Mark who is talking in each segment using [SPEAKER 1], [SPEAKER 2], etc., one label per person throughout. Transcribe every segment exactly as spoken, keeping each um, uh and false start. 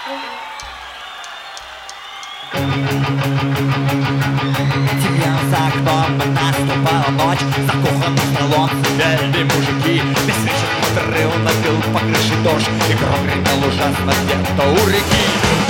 [SPEAKER 1] Темнело за окном, наступала ночь. Закухонным столом сидели мужики. Без свечек подрыл, набил по крыше дождь. И гром гремел ужасно где-то у реки.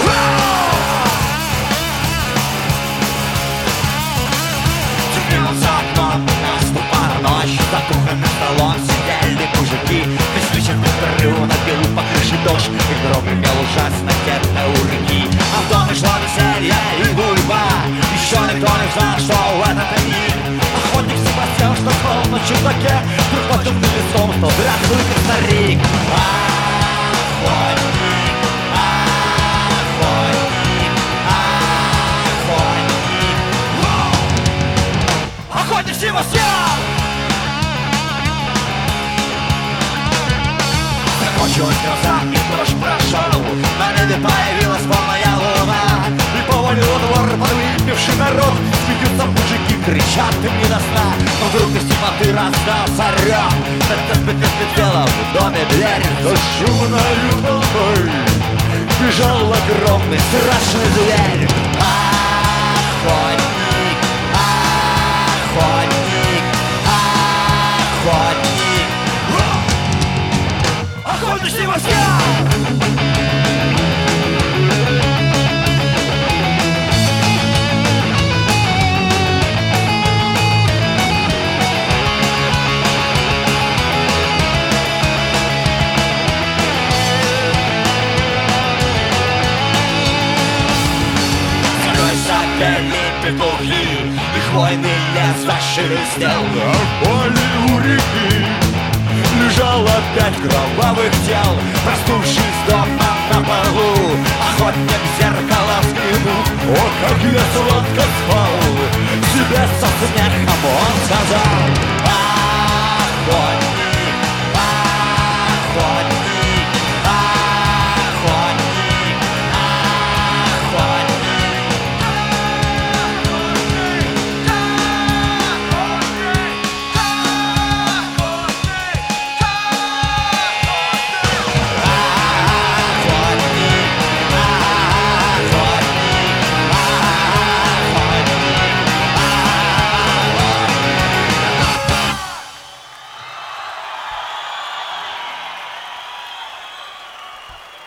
[SPEAKER 1] Темнело за окном, наступала ночь. За кухонным столом сидели мужики. Без свечек подрыл, набил по крыше дождь. И гром гремел ужасно где-то у реки. А в доме шло веселье и гульба. Еще никто не знал, что в этот миг охотник Себастьян, что спал на чердаке, вдруг потом на лицом стал дряхлый как старик. Охотник, охотник, охотник, охотник Себастьян! Закончилась гроза, и дождь прошел. На небе появилась полная луна. И повалил двор под выпивший народ. Смеются мужики, кричат им не до сна. Но вдруг из темноты раздался рёв. Петь-петь-петь-петь-пела в доме дверь. За шумной волной бежал огромный страшный зверь. Охотник, охотник, охотник, охотник Себастьян! Запели петухи, и хвойный лес зашелестел. На поле у реки лежало пять кровавых тел. Проснувшись дома на полу, охотник в зеркало взглянул. О, как я сладко спал! Себе со смехом он сказал: охотник.